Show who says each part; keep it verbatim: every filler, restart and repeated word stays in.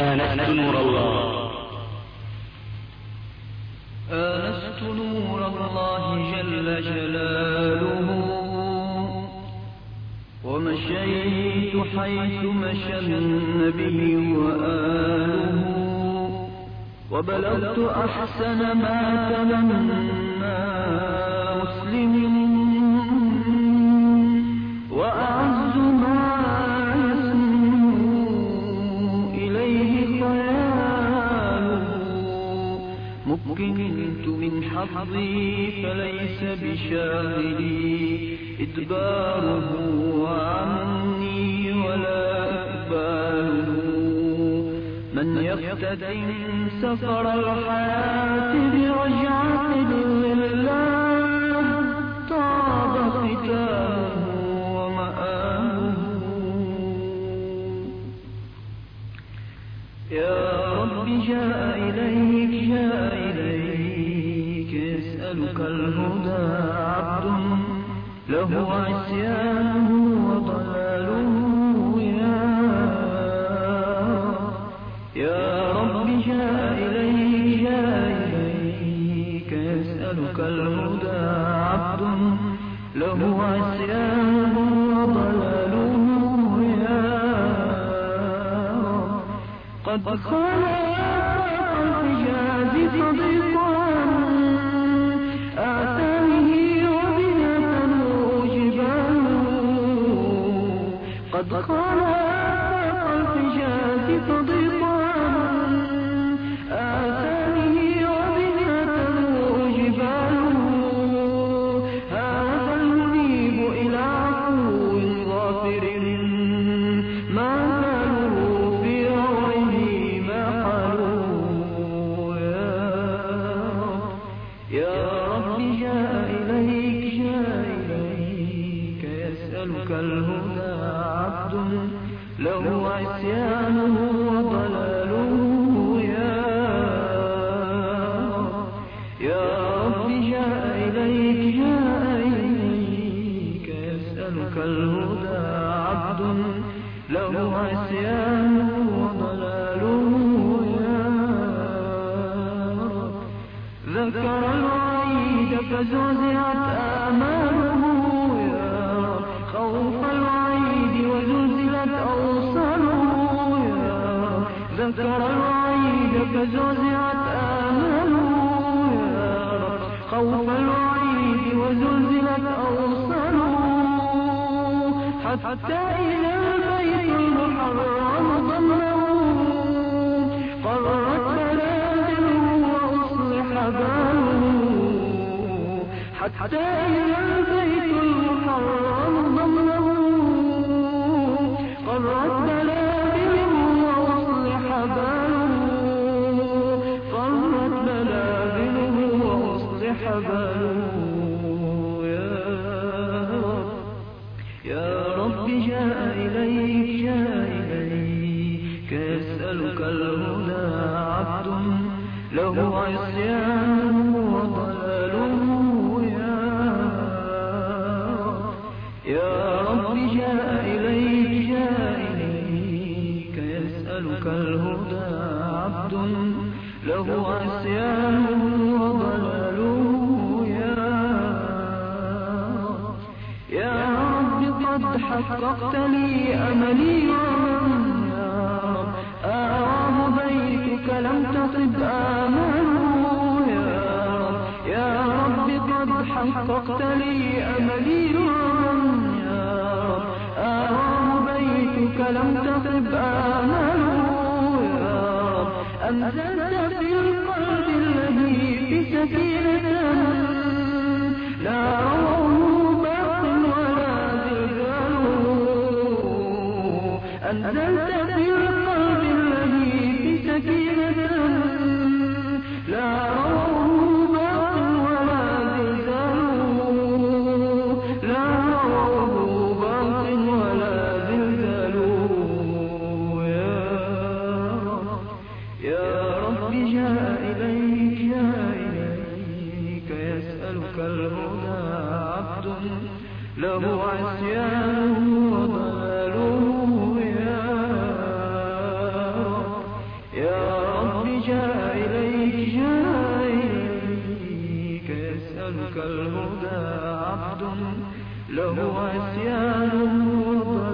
Speaker 1: آنست نور الله
Speaker 2: آنست نور الله جل جلاله ومشيت حيث مشى النبي وآله وبلغت أحسن ما تمنى مسلم وأعز ما يسمو إليه خياله مكنت من حظي فليس بشاغلي إدباره عني ولا إقباله من يقتدم سفر الحياة برجعة لله طاب ختامه ومآله يا رب جاء إليك جاء إليك يسألك الهدى عبد له عصيانه وضلاله يا رب جاء إليك جاء إليك يسألك الهدى عبد له عصيانه وضلاله يا رب قد خلق الحجاز صديقا آتانه وبنة جباله قد خلق الحجاز صديقا آتانه وبنة جباله هذا المنيب إلى عفو غافر ما زالوا في روعه ما حلوا يا رب جاء إليك جاء إليك يسألك الهدى عبد له عصيانه وضلاله يا يا رب جاء إليك جاء إليك يسألك الهدى عبد له عصيانه وضلاله يا رب ذكر الوعيد فزعزعت آماله يا رب خوف الوعيد وزلزلت أوصاله يا رب ذكر الوعيد فزعزعت آماله يا رب خوف الوعيد وزلزلت أوصاله حتى إلى البيت المحرم ضمه قرت بلادله وأصلح باله حتى إلى البيت المحرم ضمه قرت بلادله وأصلح باله قرت بلادله وأصلح باله يا رب جاء إليك جاء إليك يسألك الهدى عبد له عصيانه وضلاله يا رب جاء إليك جاء إليك يسألك الهدى عبد له عصيانه وضلاله يا قد حققت لي أملي ومن يا رب آه بيتك لم تطب آماله يا رب يا رب قد حققت لي أملي ومن يا رب آه بيتك لم تطب آماله يا رب أنزلت في القلب الذي في سكينة لا روح أنزلت في القلب الذي في سكينة لا روح باق ولا زلزال لا روح باق ولا زلزال يا رب يا رب جاء إليك جاء إليك يسألك الهدى عبد له عصيانه وضلاله يسألك الهدى عبد له عصيان